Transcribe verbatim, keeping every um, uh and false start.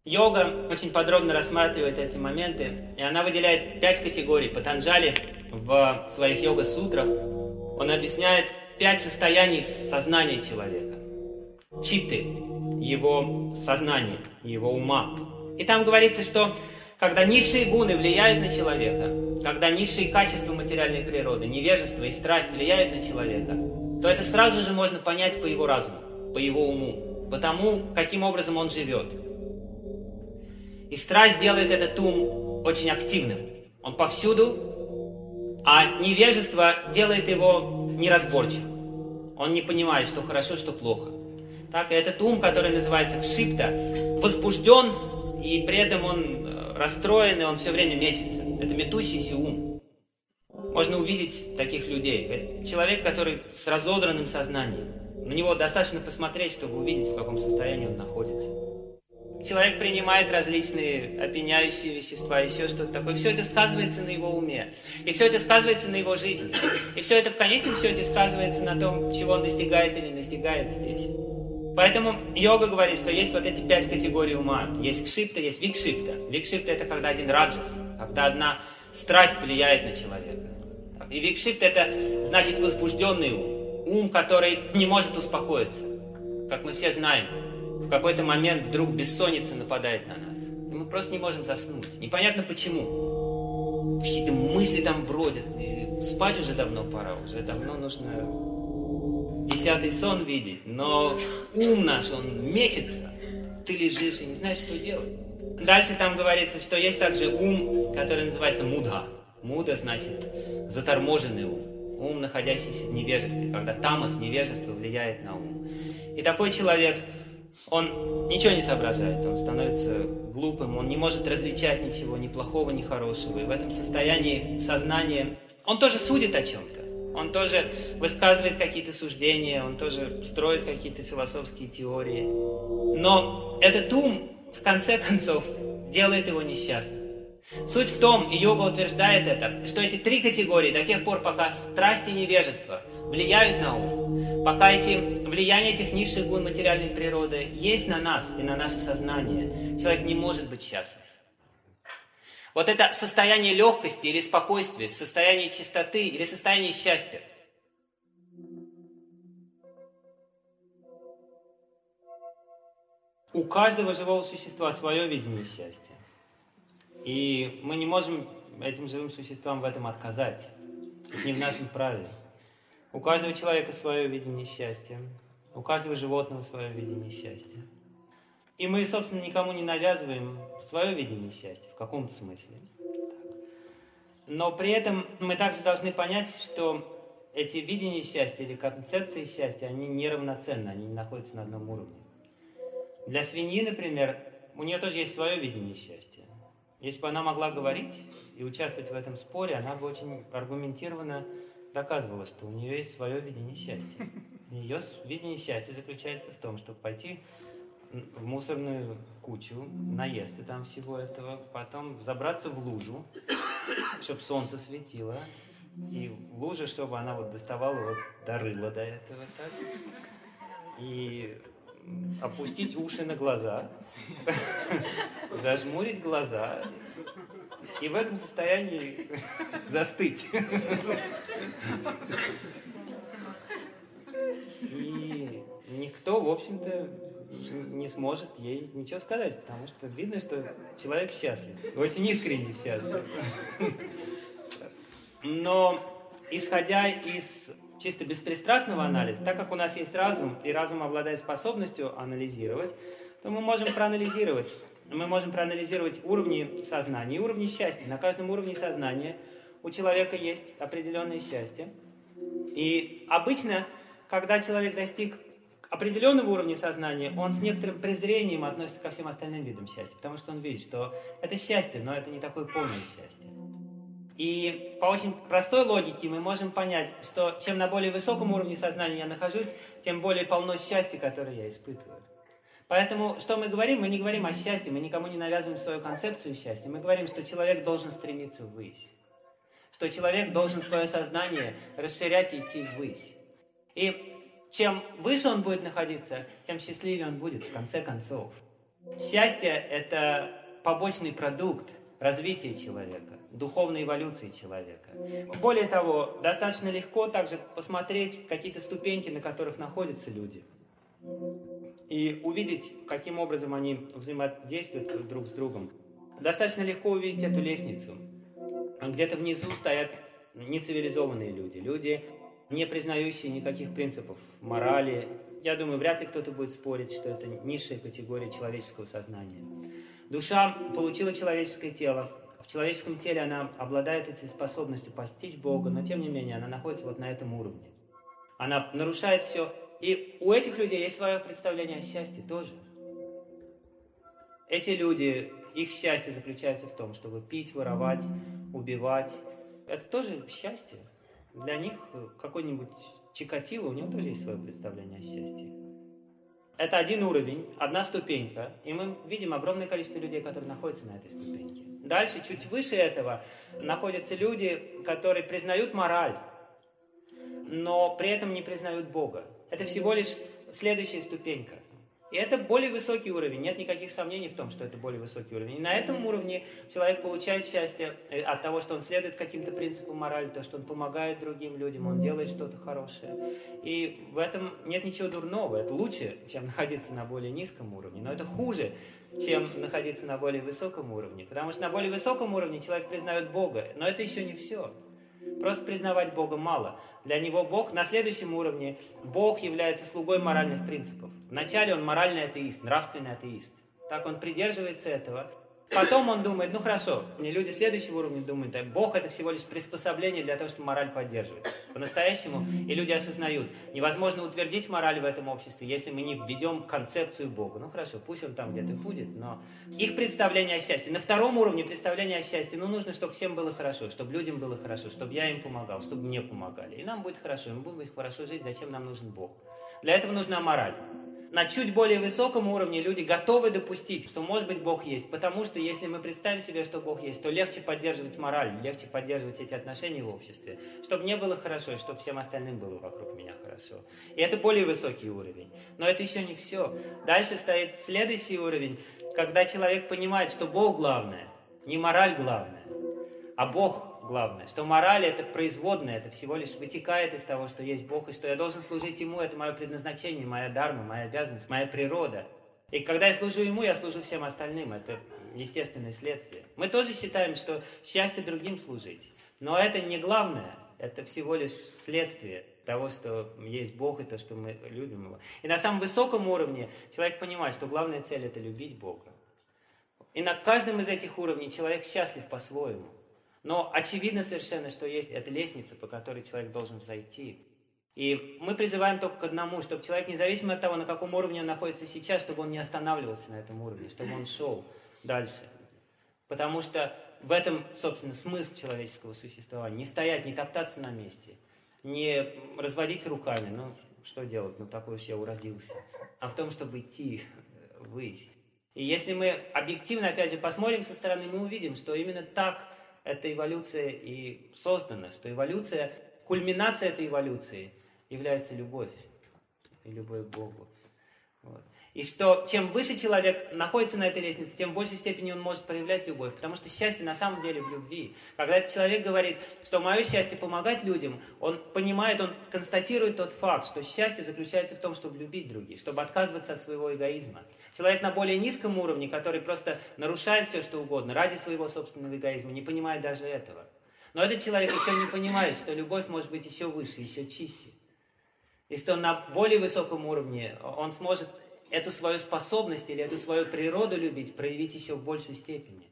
Йога очень подробно рассматривает эти моменты, и она выделяет пять категорий. Патанджали в своих йога-сутрах он объясняет пять состояний сознания человека. Читты, его сознание, его ума. И там говорится, что когда низшие гуны влияют на человека, когда низшие качества материальной природы, невежество и страсть влияют на человека, то это сразу же можно понять по его разуму, по его уму, по тому, каким образом он живет. И страсть делает этот ум очень активным. Он повсюду, а невежество делает его неразборчивым. Он не понимает, что хорошо, что плохо. Так, и этот ум, который называется кшипта, возбужден, и при этом он расстроен, и он все время мечется. Это метущийся ум. Можно увидеть таких людей. Это человек, который с разодранным сознанием. На него достаточно посмотреть, чтобы увидеть, в каком состоянии он находится. Человек принимает различные опьяняющие вещества, еще что-то такое. Все это сказывается на его уме. И все это сказывается на его жизни. И все это в конечном счете сказывается на том, чего он достигает или не достигает здесь. Поэтому йога говорит, что есть вот эти пять категорий ума. Есть кшипта, есть викшипта. Викшипта — это когда один раджас, когда одна страсть влияет на человека. И викшипта — это значит возбужденный ум. Ум, который не может успокоиться. Как мы все знаем. В какой-то момент вдруг бессонница нападает на нас. И мы просто не можем заснуть. Непонятно почему. Какие-то мысли там бродят. И спать уже давно пора. Уже давно нужно десятый сон видеть. Но ум наш, он мечется. Ты лежишь и не знаешь, что делать. Дальше там говорится, что есть также ум, который называется мудха. Муда значит заторможенный ум. Ум, находящийся в невежестве. Когда тамас, невежество, влияет на ум. И такой человек... Он ничего не соображает, он становится глупым, он не может различать ничего, ни плохого, ни хорошего. И в этом состоянии сознания он тоже судит о чем-то, он тоже высказывает какие-то суждения, он тоже строит какие-то философские теории. Но этот ум, в конце концов, делает его несчастным. Суть в том, и йога утверждает это, что эти три категории до тех пор, пока страсть и невежество влияют на ум, пока эти влияния этих низших гун материальной природы есть на нас и на наше сознание, человек не может быть счастлив. Вот это состояние легкости или спокойствия, состояние чистоты или состояние счастья. У каждого живого существа свое видение счастья. И мы не можем этим живым существам в этом отказать. Это не в нашем праве. У каждого человека свое видение счастья. У каждого животного свое видение счастья. И мы, собственно, никому не навязываем свое видение счастья в каком-то смысле. Но при этом мы также должны понять, что эти видения счастья или концепции счастья, они неравноценны, они не находятся на одном уровне. Для свиньи, например, у нее тоже есть свое видение счастья. Если бы она могла говорить и участвовать в этом споре, она бы очень аргументированно доказывала, что у нее есть свое видение счастья. Ее видение счастья заключается в том, чтобы пойти в мусорную кучу, наесться там всего этого, потом забраться в лужу, чтобы солнце светило, и в луже, чтобы она вот доставала вот до рыла до этого, так, и опустить уши на глаза, зажмурить глаза и в этом состоянии застыть. И никто, в общем-то, не сможет ей ничего сказать, потому что видно, что человек счастлив, очень искренне счастлив. Но, исходя из чисто беспристрастного анализа, так как у нас есть разум, и разум обладает способностью анализировать, то мы можем проанализировать. Мы можем проанализировать уровни сознания и уровни счастья. На каждом уровне сознания у человека есть определенное счастье. И обычно, когда человек достиг определенного уровня сознания, он с некоторым презрением относится ко всем остальным видам счастья, потому что он видит, что это счастье, но это не такое полное счастье. И по очень простой логике мы можем понять, что чем на более высоком уровне сознания я нахожусь, тем более полно счастья, которое я испытываю. Поэтому, что мы говорим? Мы не говорим о счастье, мы никому не навязываем свою концепцию счастья. Мы говорим, что человек должен стремиться ввысь. Что человек должен свое сознание расширять и идти ввысь. И чем выше он будет находиться, тем счастливее он будет в конце концов. Счастье – это побочный продукт развития человека, духовной эволюции человека. Более того, достаточно легко также посмотреть какие-то ступеньки, на которых находятся люди, и увидеть, каким образом они взаимодействуют друг с другом. Достаточно легко увидеть эту лестницу. Где-то внизу стоят нецивилизованные люди, люди, не признающие никаких принципов морали. Я думаю, вряд ли кто-то будет спорить, что это низшая категория человеческого сознания. Душа получила человеческое тело. В человеческом теле она обладает этой способностью постичь Бога, но тем не менее она находится вот на этом уровне. Она нарушает все. И у этих людей есть свое представление о счастье тоже. Эти люди, их счастье заключается в том, чтобы пить, воровать, убивать. Это тоже счастье. Для них какой-нибудь Чикатило, у него тоже есть свое представление о счастье. Это один уровень, одна ступенька, и мы видим огромное количество людей, которые находятся на этой ступеньке. Дальше, чуть выше этого, находятся люди, которые признают мораль, но при этом не признают Бога. Это всего лишь следующая ступенька. И это более высокий уровень, нет никаких сомнений в том, что это более высокий уровень. И на этом уровне человек получает счастье от того, что он следует каким-то принципам морали, то, что он помогает другим людям, он делает что-то хорошее. И в этом нет ничего дурного, это лучше, чем находиться на более низком уровне, но это хуже, чем находиться на более высоком уровне. Потому что на более высоком уровне человек признает Бога, но это еще не все. Просто признавать Бога мало. Для него Бог, на следующем уровне, Бог является слугой моральных принципов. Вначале он моральный атеист, нравственный атеист. Так он придерживается этого. Потом он думает, ну хорошо, люди следующего уровня думают, а Бог это всего лишь приспособление для того, чтобы мораль поддерживать. По-настоящему, и люди осознают, невозможно утвердить мораль в этом обществе, если мы не введем концепцию Бога. Ну хорошо, пусть он там где-то будет, но их представление о счастье. На втором уровне представление о счастье, ну нужно, чтобы всем было хорошо, чтобы людям было хорошо, чтобы я им помогал, чтобы мне помогали. И нам будет хорошо, мы будем их хорошо жить, зачем нам нужен Бог? Для этого нужна мораль. На чуть более высоком уровне люди готовы допустить, что может быть Бог есть, потому что если мы представим себе, что Бог есть, то легче поддерживать мораль, легче поддерживать эти отношения в обществе, чтобы мне было хорошо, и чтобы всем остальным было вокруг меня хорошо. И это более высокий уровень. Но это еще не все. Дальше стоит следующий уровень, когда человек понимает, что Бог главное, не мораль главная, а Бог главное, что мораль это производная, это всего лишь вытекает из того, что есть Бог, и что я должен служить Ему, это мое предназначение, моя дарма, моя обязанность, моя природа. И когда я служу Ему, я служу всем остальным, это естественное следствие. Мы тоже считаем, что счастье другим служить, но это не главное, это всего лишь следствие того, что есть Бог и то, что мы любим Его. И на самом высоком уровне человек понимает, что главная цель это любить Бога. И на каждом из этих уровней человек счастлив по-своему. Но очевидно совершенно, что есть эта лестница, по которой человек должен взойти. И мы призываем только к одному, чтобы человек, независимо от того, на каком уровне он находится сейчас, чтобы он не останавливался на этом уровне, чтобы он шел дальше. Потому что в этом, собственно, смысл человеческого существования. Не стоять, не топтаться на месте, не разводить руками, ну, что делать, ну, такой уж я уродился. А в том, чтобы идти ввысь. И если мы объективно, опять же, посмотрим со стороны, мы увидим, что именно так эта эволюция и создана, что эволюция, кульминация этой эволюции является любовь и любовь к Богу. Вот. И что чем выше человек находится на этой лестнице, тем в большей степени он может проявлять любовь, потому что счастье на самом деле в любви. Когда этот человек говорит, что мое счастье помогать людям, он понимает, он констатирует тот факт, что счастье заключается в том, чтобы любить других, чтобы отказываться от своего эгоизма. Человек на более низком уровне, который просто нарушает все, что угодно, ради своего собственного эгоизма, не понимает даже этого. Но этот человек еще не понимает, что любовь может быть еще выше, еще чище. И что на более высоком уровне он сможет эту свою способность или эту свою природу любить проявить еще в большей степени.